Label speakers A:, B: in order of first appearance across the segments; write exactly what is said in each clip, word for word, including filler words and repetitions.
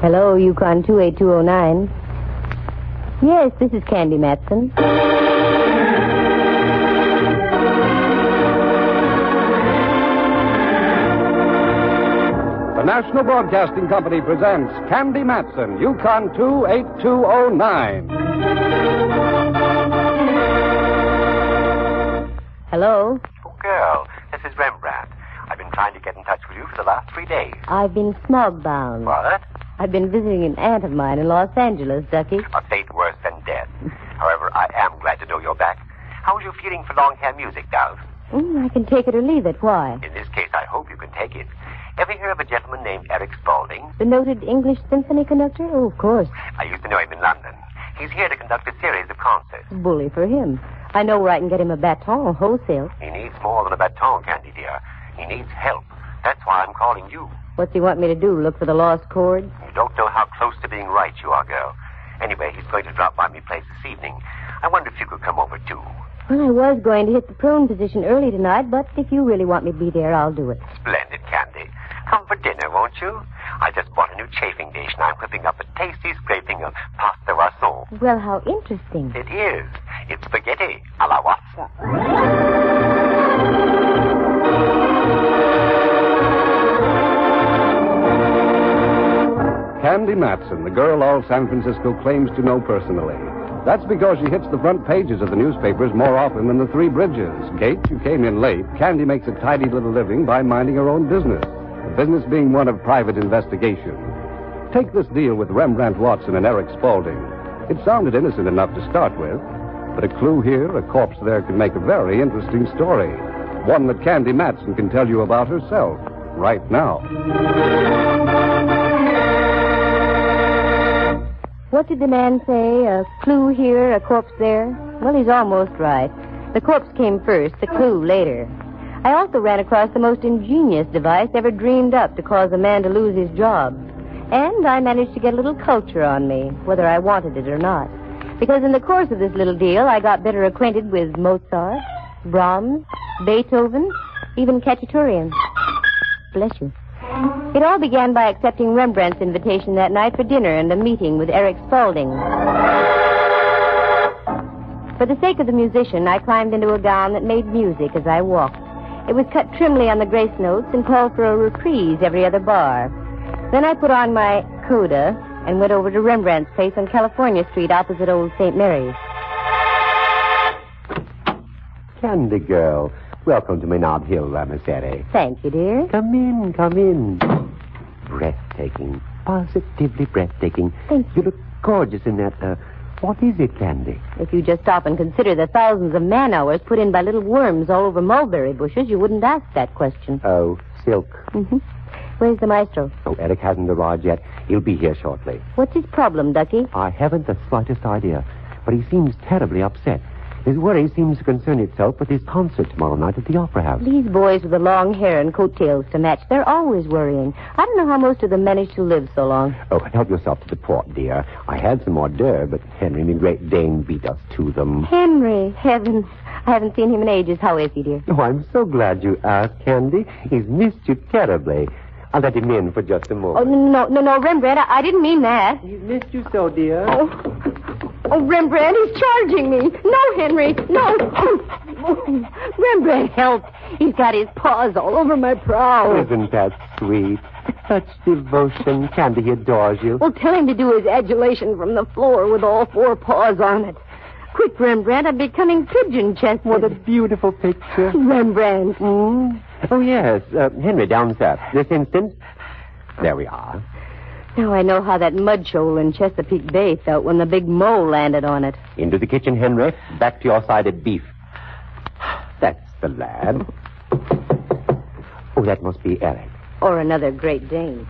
A: Hello, Yukon two eight two oh nine. Yes, this is Candy Matson.
B: The National Broadcasting Company presents Candy Matson, Yukon two eight two oh nine.
A: Hello?
C: Oh, girl, this is Rembrandt. I've been trying to get in touch with you for the last three days.
A: I've been smog-bound.
C: What?
A: I've been visiting an aunt of mine in Los Angeles, Ducky.
C: A fate worse than death. However, I am glad to know you're back. How are you feeling for long-hair music, Dove?
A: Mm, I can take it or leave it. Why?
C: In this case, I hope you can take it. Ever hear of a gentleman named Eric Spaulding?
A: The noted English symphony conductor? Oh, of course.
C: I used to know him in London. He's here to conduct a series of concerts.
A: Bully for him. I know where I can get him a baton wholesale.
C: He needs more than a baton, Candy dear. He needs help. That's why I'm calling you.
A: What's he want me to do, look for the lost chords?
C: You don't know how close to being right you are, girl. Anyway, he's going to drop by my place this evening. I wonder if you could come over, too.
A: Well, I was going to hit the prone position early tonight, but if you really want me to be there, I'll do it.
C: Splendid, Candy. Come for dinner, won't you? I just bought a new chafing dish, and I'm whipping up a tasty scraping of pasta rasson.
A: Well, how interesting.
C: It is. It's spaghetti a la Watson.
B: Candy Matson, the girl all San Francisco claims to know personally. That's because she hits the front pages of the newspapers more often than the Three Bridges. Kate, you came in late. Candy makes a tidy little living by minding her own business. The business being one of private investigation. Take this deal with Rembrandt Watson and Eric Spaulding. It sounded innocent enough to start with, but a clue here, a corpse there, can make a very interesting story. One that Candy Matson can tell you about herself right now.
A: What did the man say? A clue here, a corpse there? Well, he's almost right. The corpse came first, the clue later. I also ran across the most ingenious device ever dreamed up to cause a man to lose his job. And I managed to get a little culture on me, whether I wanted it or not. Because in the course of this little deal, I got better acquainted with Mozart, Brahms, Beethoven, even Khachaturian. Bless you. It all began by accepting Rembrandt's invitation that night for dinner and a meeting with Eric Spaulding. For the sake of the musician, I climbed into a gown that made music as I walked. It was cut trimly on the grace notes and called for a reprise every other bar. Then I put on my coda and went over to Rembrandt's place on California Street opposite Old Saint Mary's.
D: Candy girl, welcome to Menard Hill, Ramacere.
A: Thank you, dear.
D: Come in, come in. Breathtaking. Positively breathtaking.
A: Thank you.
D: You look gorgeous in that, uh, what is it, Candy?
A: If you just stop and consider the thousands of man-hours put in by little worms all over mulberry bushes, you wouldn't ask that question.
D: Oh, silk.
A: Mm-hmm. Where's the maestro?
D: Oh, Eric hasn't arrived yet. He'll be here shortly.
A: What's his problem, Ducky?
D: I haven't the slightest idea, but he seems terribly upset. His worry seems to concern itself with his concert tomorrow night at the Opera House.
A: These boys with the long hair and coattails to match, they're always worrying. I don't know how most of them manage to live so long.
D: Oh, help yourself to the port, dear. I had some hors d'oeuvres, but Henry, the Great Dane, beat us to them.
A: Henry, heavens. I haven't seen him in ages. How is he, dear?
D: Oh, I'm so glad you asked, Candy. He's missed you terribly. I'll let him in for just a moment.
A: Oh, no, no, no, Rembrandt, I, I didn't mean that.
D: He's missed you so, dear.
A: Oh, oh, Rembrandt, he's charging me. No, Henry, no. Oh, Rembrandt, help. He's got his paws all over my brow.
D: Isn't that sweet? Such devotion. Candy, he adores you.
A: Well, tell him to do his adulation from the floor with all four paws on it. Quick, Rembrandt, I'm becoming pigeon-chested.
D: What a beautiful picture.
A: Rembrandt.
D: Mm. Oh, yes. Uh, Henry, downstairs. This instant. There we are.
A: Now I know how that mud shoal in Chesapeake Bay felt when the big mole landed on it.
D: Into the kitchen, Henry. Back to your side of beef. That's the lad. Oh, that must be Eric.
A: Or another Great Dane.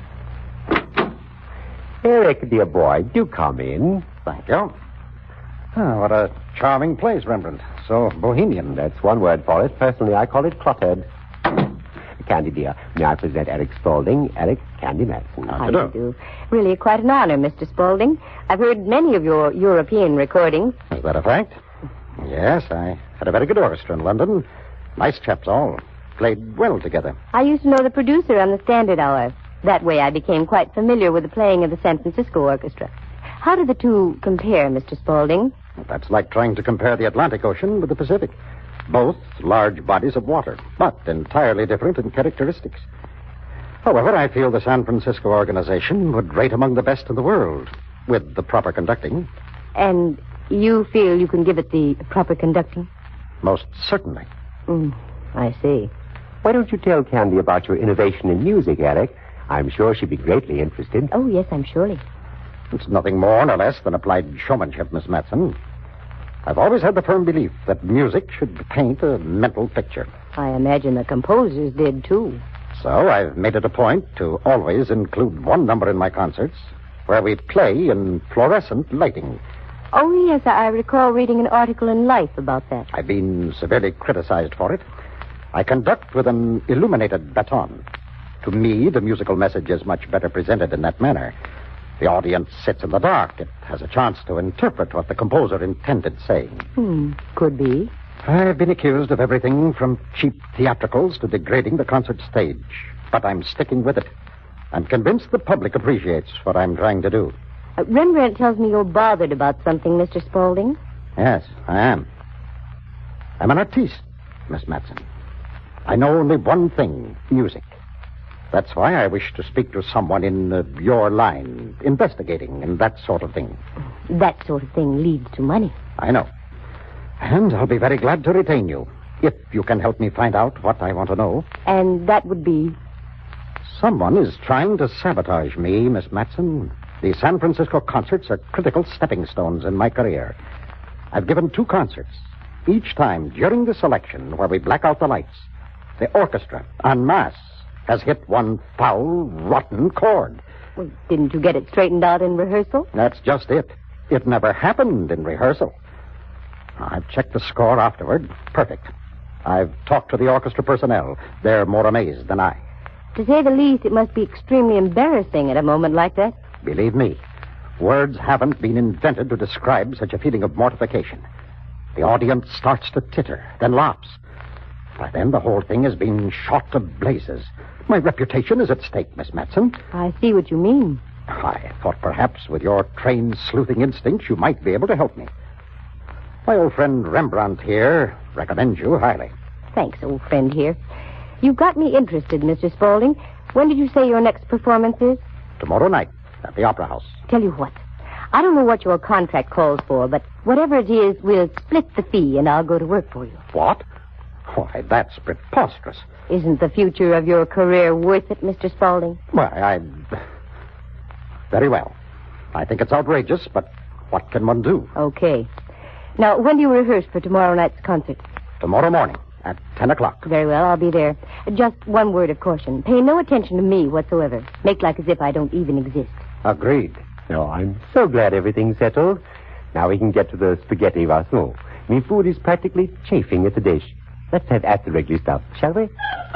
D: Eric, dear boy, do come in.
E: Thank you. Oh, what a charming place, Rembrandt. So bohemian.
D: That's one word for it. Personally, I call it cluttered. Candy, dear, may I present Eric Spaulding, Eric Candy Matson.
E: How
A: How
E: do
A: do
E: you
A: you do? Really quite an honor, Mister Spaulding. I've heard many of your European recordings.
E: Is that a fact? Yes, I had a very good orchestra in London. Nice chaps all. Played well together.
A: I used to know the producer on the Standard Hour. That way I became quite familiar with the playing of the San Francisco Orchestra. How do the two compare, Mister Spaulding?
E: That's like trying to compare the Atlantic Ocean with the Pacific. Both large bodies of water, but entirely different in characteristics. However, I feel the San Francisco organization would rate among the best in the world, with the proper conducting.
A: And you feel you can give it the proper conducting?
E: Most certainly.
A: Mm, I see.
C: Why don't you tell Candy about your innovation in music, Eric? I'm sure she'd be greatly interested.
A: Oh, yes, I'm surely.
E: It's nothing more nor less than applied showmanship, Miss Matson. I've always had the firm belief that music should paint a mental picture.
A: I imagine the composers did, too.
E: So I've made it a point to always include one number in my concerts where we play in fluorescent lighting.
A: Oh, yes, I recall reading an article in Life about that.
E: I've been severely criticized for it. I conduct with an illuminated baton. To me, the musical message is much better presented in that manner. The audience sits in the dark. It has a chance to interpret what the composer intended saying.
A: Hmm, could be.
E: I've been accused of everything from cheap theatricals to degrading the concert stage. But I'm sticking with it. I'm convinced the public appreciates what I'm trying to do.
A: Uh, Rembrandt tells me you're bothered about something, Mister Spaulding.
E: Yes, I am. I'm an artiste, Miss Matson. I know only one thing, music. That's why I wish to speak to someone in uh, your line, investigating and that sort of thing.
A: That sort of thing leads to money.
E: I know. And I'll be very glad to retain you, if you can help me find out what I want to know.
A: And that would be?
E: Someone is trying to sabotage me, Miss Matson. The San Francisco concerts are critical stepping stones in my career. I've given two concerts. Each time, during the selection, where we black out the lights, the orchestra, en masse, has hit one foul, rotten chord.
A: Well, didn't you get it straightened out in rehearsal?
E: That's just it. It never happened in rehearsal. I've checked the score afterward. Perfect. I've talked to the orchestra personnel. They're more amazed than I.
A: To say the least, it must be extremely embarrassing at a moment like that.
E: Believe me, words haven't been invented to describe such a feeling of mortification. The audience starts to titter, then laughs. By then, the whole thing has been shot to blazes. My reputation is at stake, Miss Matson.
A: I see what you mean.
E: I thought perhaps with your trained sleuthing instincts you might be able to help me. My old friend Rembrandt here recommends you highly.
A: Thanks, old friend here. You've got me interested, Mister Spaulding. When did you say your next performance is?
E: Tomorrow night at the Opera House.
A: Tell you what. I don't know what your contract calls for, but whatever it is, we'll split the fee and I'll go to work for you.
E: What? Why, that's preposterous.
A: Isn't the future of your career worth it, Mister Spaulding?
E: Why, I... Very well. I think it's outrageous, but what can one do?
A: Okay. Now, when do you rehearse for tomorrow night's concert?
E: Tomorrow morning at ten o'clock.
A: Very well, I'll be there. Just one word of caution. Pay no attention to me whatsoever. Make like as if I don't even exist.
E: Agreed.
C: Oh, I'm so glad everything's settled. Now we can get to the spaghetti rasson. Me food is practically chafing at the dish. Let's have at the regular stuff, shall we?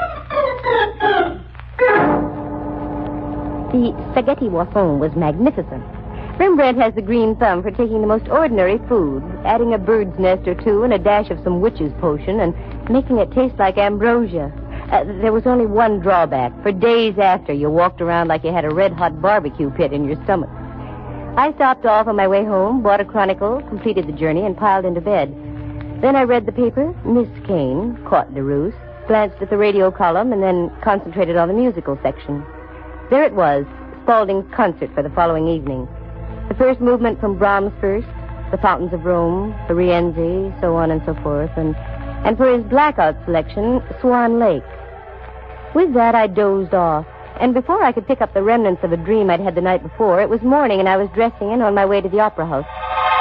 A: The spaghetti wasson was magnificent. Rembrandt has the green thumb for taking the most ordinary food, adding a bird's nest or two and a dash of some witch's potion, and making it taste like ambrosia. Uh, there was only one drawback. For days after, you walked around like you had a red-hot barbecue pit in your stomach. I stopped off on my way home, bought a Chronicle, completed the journey, and piled into bed. Then I read the paper, Miss Kane, caught the ruse, glanced at the radio column, and then concentrated on the musical section. There it was, Spaulding's concert for the following evening. The first movement from Brahms first, the Fountains of Rome, the Rienzi, so on and so forth, and, and for his blackout selection, Swan Lake. With that, I dozed off, and before I could pick up the remnants of a dream I'd had the night before, it was morning and I was dressing and on my way to the Opera House.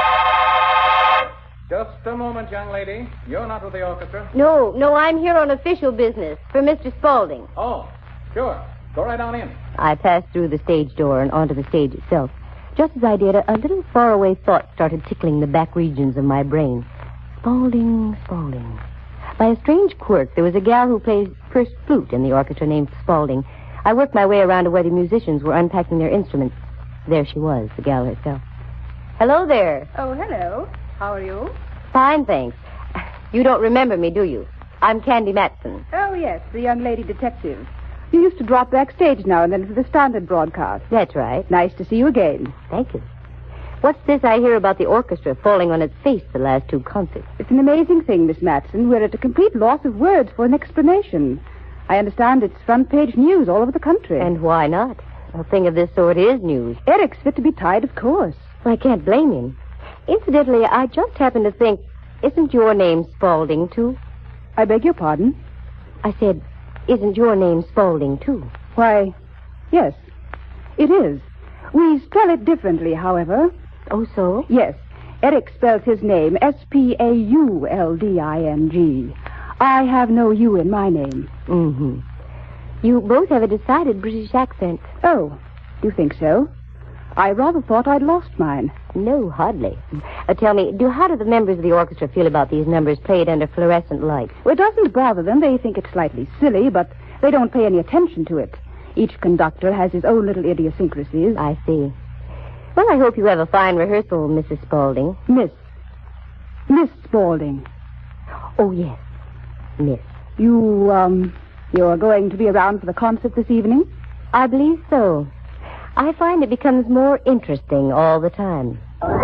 F: Just a moment, young lady. You're not with the orchestra?
A: No, no, I'm here on official business for Mister Spaulding.
F: Oh, sure. Go right on in.
A: I passed through the stage door and onto the stage itself. Just as I did, a, a little faraway thought started tickling the back regions of my brain. Spaulding, Spaulding. By a strange quirk, there was a gal who plays first flute in the orchestra named Spaulding. I worked my way around to where the musicians were unpacking their instruments. There she was, the gal herself. Hello there.
G: Oh, hello. How are you?
A: Fine, thanks. You don't remember me, do you? I'm Candy Matson.
G: Oh, yes, the young lady detective. You used to drop backstage now and then for the standard broadcast.
A: That's right.
G: Nice to see you again.
A: Thank you. What's this I hear about the orchestra falling on its face the last two concerts?
G: It's an amazing thing, Miss Matson. We're at a complete loss of words for an explanation. I understand it's front-page news all over the country.
A: And why not? A thing of this sort is news.
G: Eric's fit to be tied, of course.
A: Well, I can't blame him. Incidentally, I just happened to think, isn't your name Spaulding, too?
G: I beg your pardon?
A: I said, isn't your name Spaulding, too?
G: Why, yes, it is. We spell it differently, however.
A: Oh, so?
G: Yes. Eric spells his name S P A U L D I N G. I have no U in my name.
A: Mm-hmm. You both have a decided British accent.
G: Oh, do you think so? I rather thought I'd lost mine.
A: No, hardly. Uh, tell me, do how do the members of the orchestra feel about these numbers played under fluorescent lights?
G: Well, it doesn't bother them. They think it's slightly silly, but they don't pay any attention to it. Each conductor has his own little idiosyncrasies.
A: I see. Well, I hope you have a fine rehearsal, Missus Spaulding.
G: Miss. Miss Spaulding.
A: Oh, yes. Miss.
G: You, um, you're going to be around for the concert this evening?
A: I believe so. I find it becomes more interesting all the time.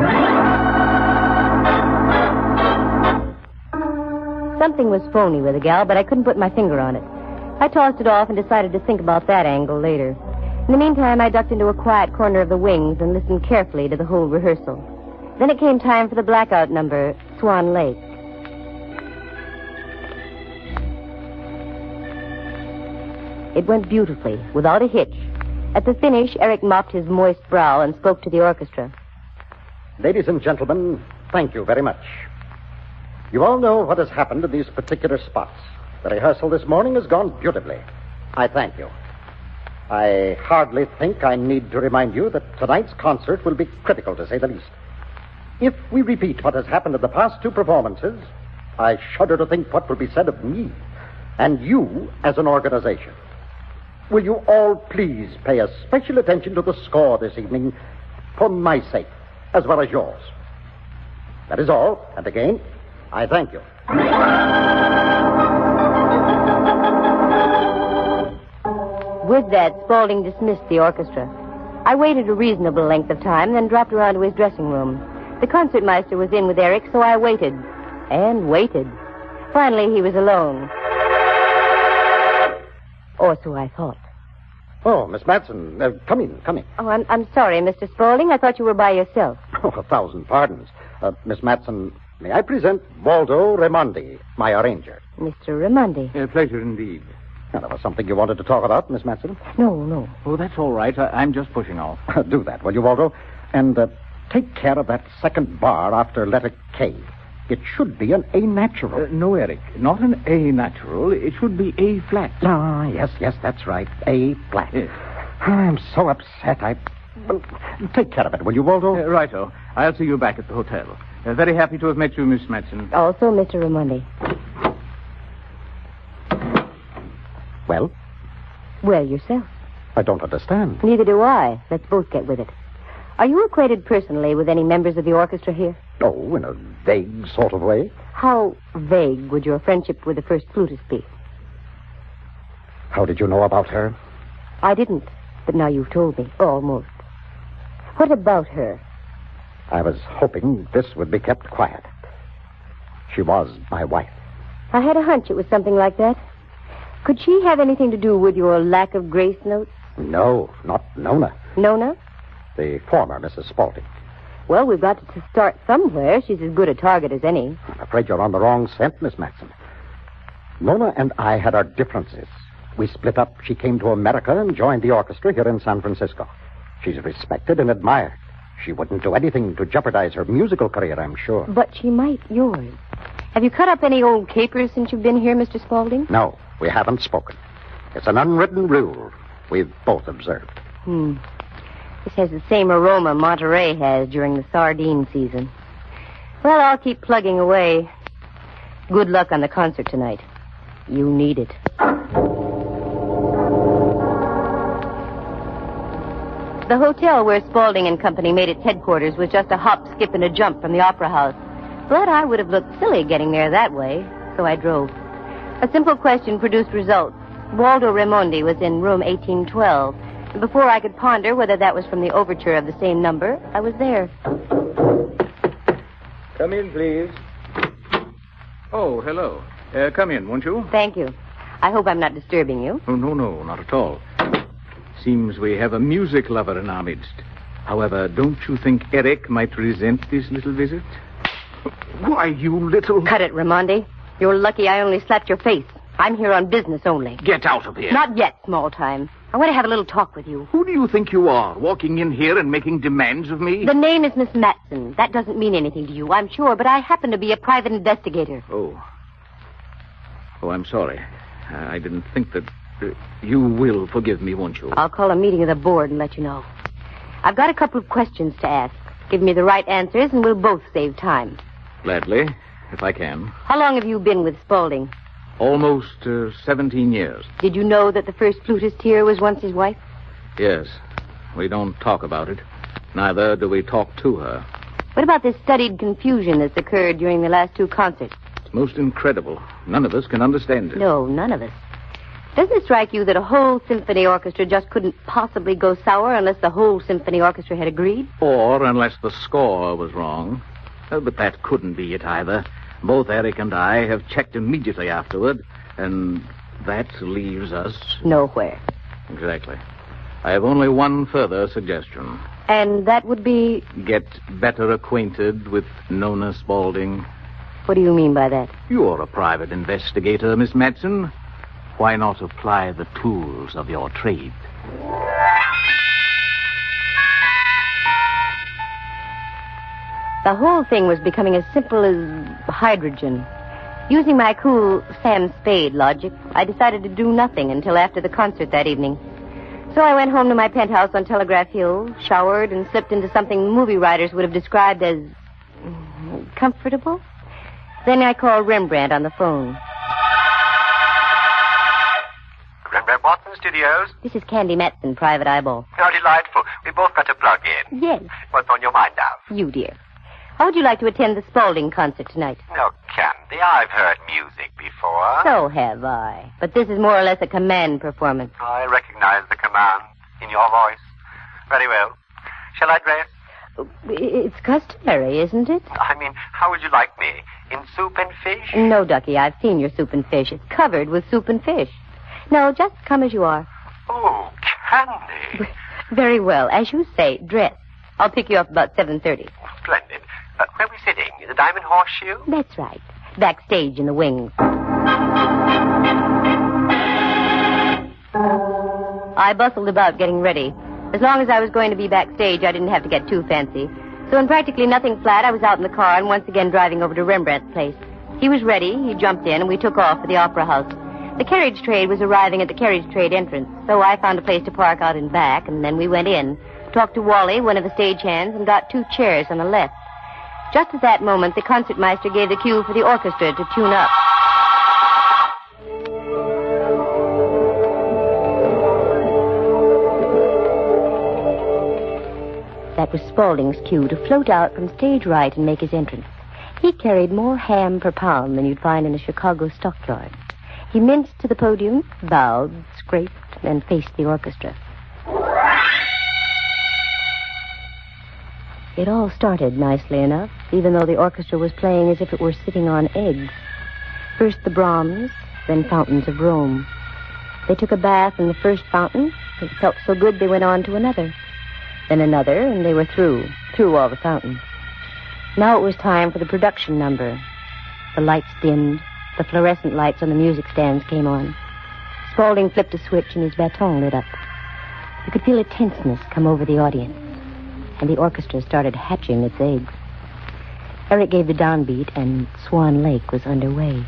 A: Something was phony with the gal, but I couldn't put my finger on it. I tossed it off and decided to think about that angle later. In the meantime, I ducked into a quiet corner of the wings and listened carefully to the whole rehearsal. Then it came time for the blackout number, Swan Lake. It went beautifully, without a hitch. At the finish, Eric mopped his moist brow and spoke to the orchestra.
E: Ladies and gentlemen, thank you very much. You all know what has happened in these particular spots. The rehearsal this morning has gone beautifully. I thank you. I hardly think I need to remind you that tonight's concert will be critical, to say the least. If we repeat what has happened in the past two performances, I shudder to think what will be said of me and you as an organization. Will you all please pay a special attention to the score this evening for my sake, as well as yours? That is all, and again, I thank you.
A: With that, Spaulding dismissed the orchestra. I waited a reasonable length of time, then dropped around to his dressing room. The concertmeister was in with Eric, so I waited. And waited. Finally, he was alone. Or so I thought.
E: Oh, Miss Matson, uh, come in, come in.
A: Oh, I'm, I'm sorry, Mister Spaulding. I thought you were by yourself.
E: Oh, a thousand pardons. Uh, Miss Matson, may I present Waldo Raimondi, my arranger?
A: Mister Raimondi.
F: A pleasure indeed.
E: Now, there was something you wanted to talk about, Miss Matson?
A: No, no.
F: Oh, that's all right. I, I'm just pushing off.
E: Do that, will you, Waldo? And uh, take care of that second bar after letter K. It should be an A natural.
F: Uh, no, Eric. Not an A natural. It should be A flat.
E: Ah, yes, yes, that's right. A flat.
F: Yes.
E: I'm so upset. I... Well, take care of it, will you, Waldo?
F: Uh, righto. I'll see you back at the hotel. Uh, very happy to have met you, Miss Matson.
A: Also, Mister Raimondi.
E: Well?
A: Well, yourself.
E: I don't understand.
A: Neither do I. Let's both get with it. Are you acquainted personally with any members of the orchestra here?
E: Oh, in a vague sort of way.
A: How vague would your friendship with the first flutist be?
E: How did you know about her?
A: I didn't, but now you've told me. Almost. What about her?
E: I was hoping this would be kept quiet. She was my wife.
A: I had a hunch it was something like that. Could she have anything to do with your lack of grace notes?
E: No, not Nona.
A: Nona?
E: The former Missus Spaulding.
A: Well, we've got to start somewhere. She's as good a target as any.
E: I'm afraid you're on the wrong scent, Miss Matson. Nona and I had our differences. We split up. She came to America and joined the orchestra here in San Francisco. She's respected and admired. She wouldn't do anything to jeopardize her musical career, I'm sure.
A: But she might yours. Have you cut up any old capers since you've been here, Mister Spaulding?
E: No, we haven't spoken. It's an unwritten rule we've both observed.
A: Hmm. This has the same aroma Monterey has during the sardine season. Well, I'll keep plugging away. Good luck on the concert tonight. You need it. The hotel where Spaulding and Company made its headquarters was just a hop, skip, and a jump from the Opera House. But I would have looked silly getting there that way, so I drove. A simple question produced results. Waldo Raimondi was in room eighteen twelve. And before I could ponder whether that was from the overture of the same number, I was there.
F: Come in, please. Oh, hello. Uh, come in, won't you?
A: Thank you. I hope I'm not disturbing you.
F: Oh, no, no, not at all. Seems we have a music lover in our midst. However, don't you think Eric might resent this little visit? Why, you little...
A: Cut it, Raimondi. You're lucky I only slapped your face. I'm here on business only.
F: Get out of here.
A: Not yet, small time. I want to have a little talk with you.
F: Who do you think you are, walking in here and making demands of me?
A: The name is Miss Matson. That doesn't mean anything to you, I'm sure, but I happen to be a private investigator.
F: Oh. Oh, I'm sorry. Uh, I didn't think that... Uh, you will forgive me, won't you?
A: I'll call a meeting of the board and let you know. I've got a couple of questions to ask. Give me the right answers and we'll both save time.
F: Gladly, if I can.
A: How long have you been with Spaulding?
F: Almost uh, seventeen years.
A: Did you know that the first flutist here was once his wife?
F: Yes. We don't talk about it. Neither do we talk to her.
A: What about this studied confusion that's occurred during the last two concerts?
F: It's most incredible. None of us can understand it.
A: No, none of us. Doesn't it strike you that a whole symphony orchestra just couldn't possibly go sour unless the whole symphony orchestra had agreed?
F: Or unless the score was wrong. Oh, but that couldn't be it either. Both Eric and I have checked immediately afterward, and that leaves us...
A: nowhere.
F: Exactly. I have only one further suggestion.
A: And that would be...
F: Get better acquainted with Nona Spaulding.
A: What do you mean by that?
F: You're a private investigator, Miss Matson. Why not apply the tools of your trade?
A: The whole thing was becoming as simple as hydrogen. Using my cool Sam Spade logic, I decided to do nothing until after the concert that evening. So I went home to my penthouse on Telegraph Hill, showered, and slipped into something movie writers would have described as comfortable. Then I called Rembrandt on the phone.
H: Rembrandt Watson Studios.
A: This is Candy Matson, Private Eyeball.
H: How delightful. We both got to plug in.
A: Yes.
H: What's on your mind now?
A: You, dear. How would you like to attend the Spaulding concert tonight?
H: Oh, Candy, I've heard music before.
A: So have I. But this is more or less a command performance.
H: I recognize the command in your voice. Very well. Shall I dress?
A: It's customary, isn't it?
H: I mean, how would you like me? In soup and fish?
A: No, Ducky, I've seen your soup and fish. It's covered with soup and fish. No, just come as you are.
H: Oh, Candy.
A: Very well. As you say, dress. I'll pick you up about seven thirty.
H: Splendid. Uh, where are we sitting? In the Diamond Horseshoe?
A: That's right. Backstage in the wings. I bustled about getting ready. As long as I was going to be backstage, I didn't have to get too fancy. So in practically nothing flat, I was out in the car and once again driving over to Rembrandt's place. He was ready, he jumped in, and we took off for the Opera House. The carriage trade was arriving at the carriage trade entrance, so I found a place to park out in back, and then we went in, talked to Wally, one of the stagehands, and got two chairs on the left. Just at that moment, the concertmeister gave the cue for the orchestra to tune up. That was Spaulding's cue to float out from stage right and make his entrance. He carried more ham per pound than you'd find in a Chicago stockyard. He minced to the podium, bowed, scraped, and faced the orchestra. It all started nicely enough, even though the orchestra was playing as if it were sitting on eggs. First the Brahms, then Fountains of Rome. They took a bath in the first fountain. It felt so good they went on to another. Then another, and they were through, through all the fountains. Now it was time for the production number. The lights dimmed. The fluorescent lights on the music stands came on. Spaulding flipped a switch and his baton lit up. You could feel a tenseness come over the audience. And the orchestra started hatching its eggs. Eric gave the downbeat, and Swan Lake was underway.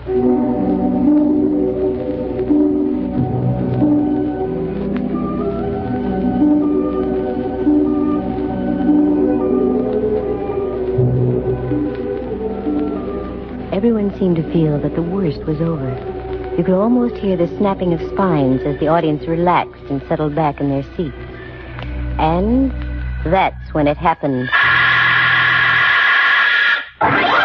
A: Everyone seemed to feel that the worst was over. You could almost hear the snapping of spines as the audience relaxed and settled back in their seats. And that's when it happened.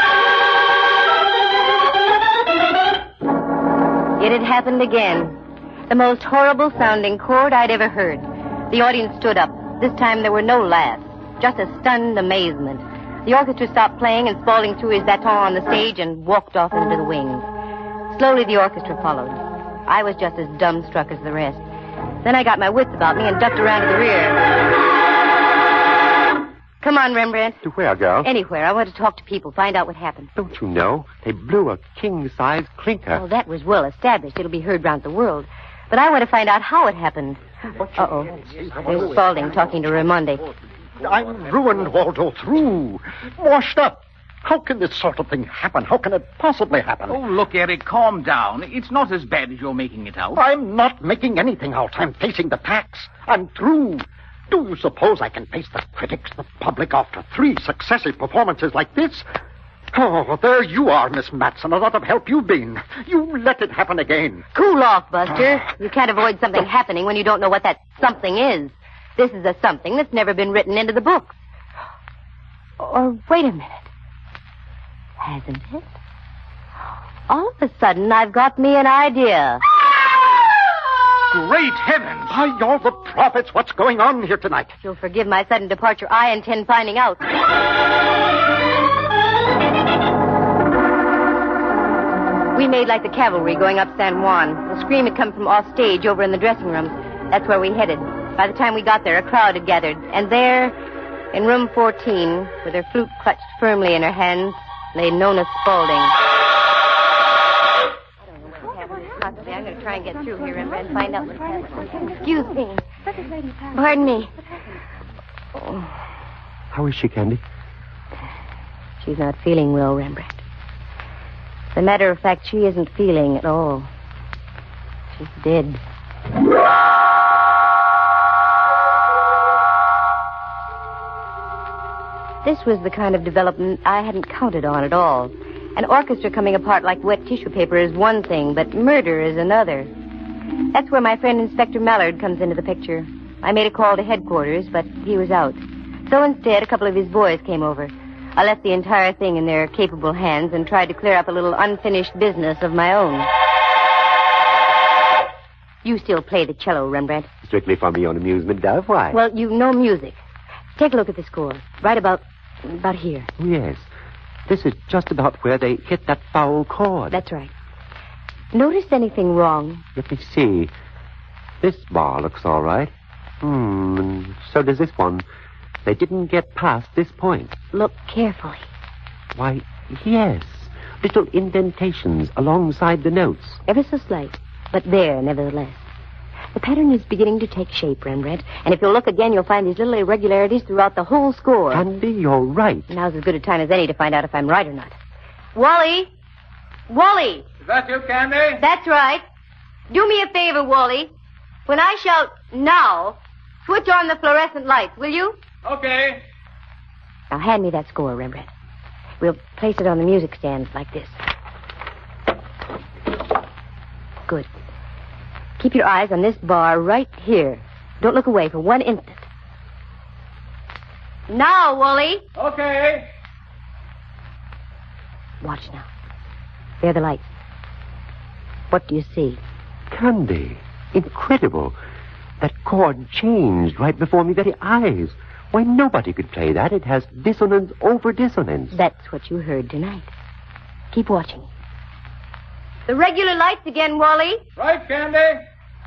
A: It had happened again. The most horrible sounding chord I'd ever heard. The audience stood up. This time there were no laughs, just a stunned amazement. The orchestra stopped playing and Spaulding threw his baton on the stage and walked off into the wings. Slowly the orchestra followed. I was just as dumbstruck as the rest. Then I got my wits about me and ducked around to the rear. Come on, Rembrandt.
C: To where, girl?
A: Anywhere. I want to talk to people, find out what happened.
C: Don't you know? They blew a king-size clinker.
A: Oh, that was well established. It'll be heard round the world. But I want to find out how it happened. Uh-oh. There's Spaulding talking to Raimondi.
E: I'm ruined, Waldo, through. Washed up. How can this sort of thing happen? How can it possibly happen?
F: Oh, look, Eric, calm down. It's not as bad as you're making it out.
E: I'm not making anything out. I'm facing the tax. I'm through. Do you suppose I can face the critics, the public, after three successive performances like this? Oh, there you are, Miss Matson. A lot of help you've been. You let it happen again.
A: Cool off, Buster. You can't avoid something happening when you don't know what that something is. This is a something that's never been written into the books. Or, wait a minute. Hasn't it? All of a sudden, I've got me an idea.
F: Great heavens!
E: By all the prophets, what's going on here tonight?
A: If you'll forgive my sudden departure, I intend finding out. We made like the cavalry going up San Juan. The scream had come from off stage over in the dressing rooms. That's where we headed. By the time we got there, a crowd had gathered. And there, in room fourteen, with her flute clutched firmly in her hands, lay Nona Spaulding. I'm going to try and get through here and find out what's happening. Excuse me. Pardon me.
C: Oh. How is she, Candy?
A: She's not feeling well, Rembrandt. As a matter of fact, she isn't feeling at all. She's dead. This was the kind of development I hadn't counted on at all. An orchestra coming apart like wet tissue paper is one thing, but murder is another. That's where my friend Inspector Mallard comes into the picture. I made a call to headquarters, but he was out. So instead, a couple of his boys came over. I left the entire thing in their capable hands and tried to clear up a little unfinished business of my own. You still play the cello, Rembrandt?
C: Strictly for me on amusement, Dove. Why?
A: Well, you know music. Take a look at the score. Right about, about here.
C: Yes. This is just about where they hit that foul chord.
A: That's right. Notice anything wrong?
C: Let me see. This bar looks all right. Hmm, and so does this one. They didn't get past this point.
A: Look carefully.
C: Why, yes. Little indentations alongside the notes.
A: Ever so slight, but there, nevertheless. The pattern is beginning to take shape, Rembrandt. And if you'll look again, you'll find these little irregularities throughout the whole score.
C: Candy, you're right.
A: Now's as good a time as any to find out if I'm right or not. Wally! Wally!
F: Is that you, Candy?
A: That's right. Do me a favor, Wally. When I shout now, switch on the fluorescent lights, will you?
F: Okay.
A: Now hand me that score, Rembrandt. We'll place it on the music stand like this. Good. Keep your eyes on this bar right here. Don't look away for one instant. Now, Wally.
F: Okay.
A: Watch now. There are the lights. What do you see?
C: Candy. Incredible. That chord changed right before my very eyes. Why, nobody could play that. It has dissonance over dissonance.
A: That's what you heard tonight. Keep watching. The regular lights again, Wally.
F: Right, Candy.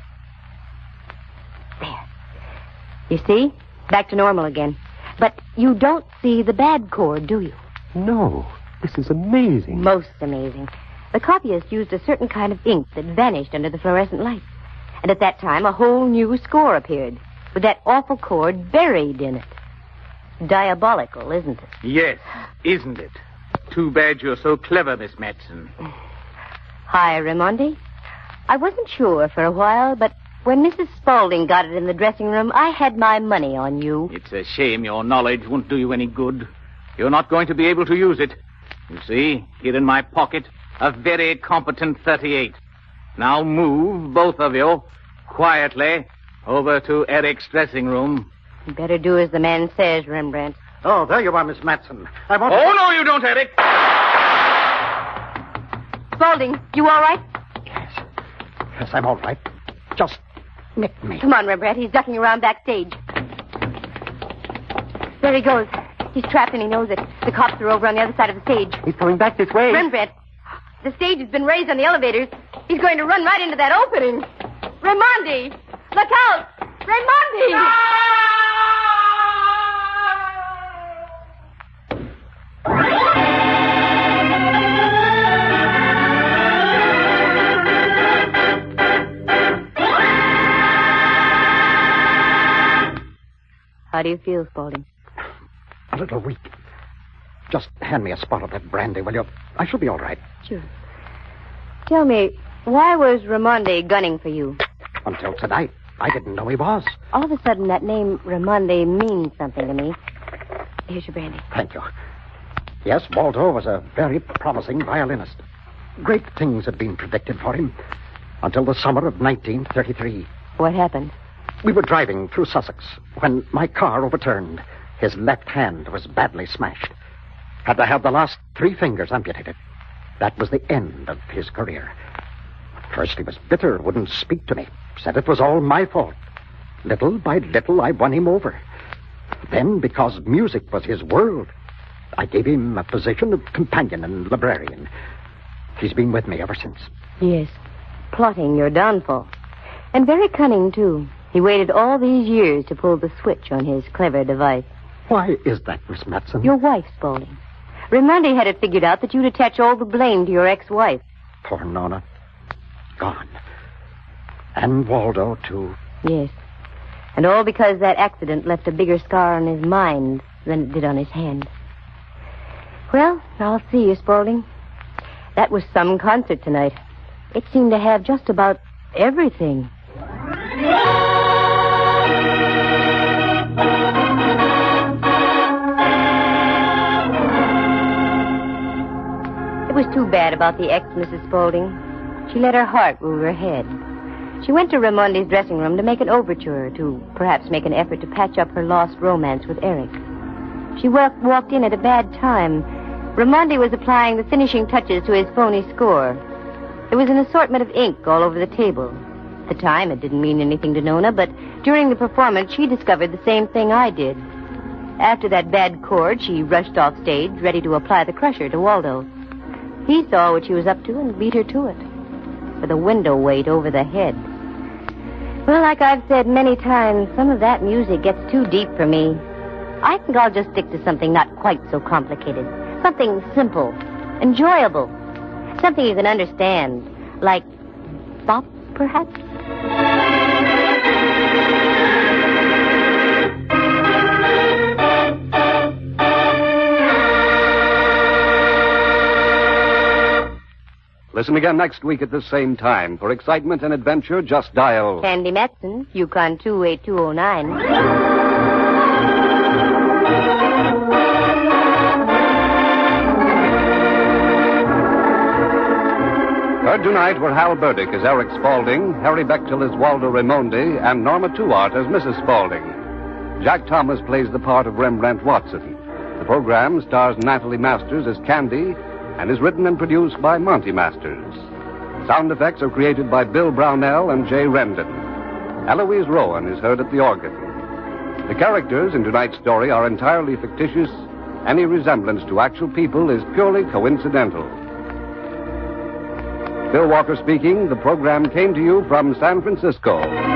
A: There. You see? Back to normal again. But you don't see the bad chord, do you?
C: No. This is amazing.
A: Most amazing. The copyist used a certain kind of ink that vanished under the fluorescent light. And at that time, a whole new score appeared, with that awful chord buried in it. Diabolical, isn't it?
F: Yes, isn't it? Too bad you're so clever, Miss Matson.
A: Hi, Raimondi. I wasn't sure for a while, but when Missus Spaulding got it in the dressing room, I had my money on you.
F: It's a shame your knowledge won't do you any good. You're not going to be able to use it. You see, here in my pocket, a very competent thirty-eight. Now move, both of you, quietly, over to Eric's dressing room.
A: You better do as the man says, Rembrandt.
E: Oh, there you are, Miss Matson. I want
F: Oh,
E: to...
F: no, you don't, Eric.
A: Spaulding, you all right?
E: Yes. Yes, I'm all right. just nicked me.
A: Come on, Rembrandt. He's ducking around backstage. There he goes. He's trapped and he knows it. The cops are over on the other side of the stage.
C: He's coming back this way.
A: Rembrandt, the stage has been raised on the elevators. He's going to run right into that opening. Raimondi! Look out! Raimondi! How do you feel, Spaulding?
E: A little weak. Just hand me a spot of that brandy, will you? I shall be all right.
A: Sure. Tell me, why was Raimondi gunning for you?
E: Until tonight, I didn't know he was.
A: All of a sudden, that name Raimondi means something to me. Here's your brandy.
E: Thank you. Yes, Waldo was a very promising violinist. Great things had been predicted for him until the summer of nineteen thirty-three.
A: What happened?
E: We were driving through Sussex when my car overturned. His left hand was badly smashed. Had to have the last three fingers amputated. That was the end of his career. At first he was bitter, wouldn't speak to me. Said it was all my fault. Little by little I won him over. Then, because music was his world, I gave him a position of companion and librarian. He's been with me ever since.
A: Yes, plotting your downfall. And very cunning, too. He waited all these years to pull the switch on his clever device.
E: Why is that, Miss Matson?
A: Your wife, Spaulding. Raimondi had it figured out that you'd attach all the blame to your ex-wife.
E: Poor Nona. Gone. And Waldo, too.
A: Yes. And all because that accident left a bigger scar on his mind than it did on his hand. Well, I'll see you, Spaulding. That was some concert tonight. It seemed to have just about everything. It was too bad about the ex, Missus Spaulding. She let her heart rule her head. She went to Raimondi's dressing room to make an overture, to perhaps make an effort to patch up her lost romance with Eric. She wa- walked in at a bad time. Raimondi was applying the finishing touches to his phony score. There was an assortment of ink all over the table. At the time, it didn't mean anything to Nona, but during the performance, she discovered the same thing I did. After that bad chord, she rushed off stage, ready to apply the crusher to Waldo. He saw what she was up to and beat her to it, with a window weight over the head. Well, like I've said many times, some of that music gets too deep for me. I think I'll just stick to something not quite so complicated. Something simple, enjoyable. Something you can understand. Like bop, perhaps?
B: Listen again next week at the same time. For excitement and adventure, just dial...
A: Candy Matson, Yukon two eight two oh nine.
B: Heard tonight were Hal Burdick as Eric Spaulding, Harry Bechtel as Waldo Raimondi, and Norma Tuart as Missus Spaulding. Jack Thomas plays the part of Rembrandt Watson. The program stars Natalie Masters as Candy and is written and produced by Monty Masters. Sound effects are created by Bill Brownell and Jay Rendon. Eloise Rowan is heard at the organ. The characters in tonight's story are entirely fictitious. Any resemblance to actual people is purely coincidental. Bill Walker speaking. The program came to you from San Francisco.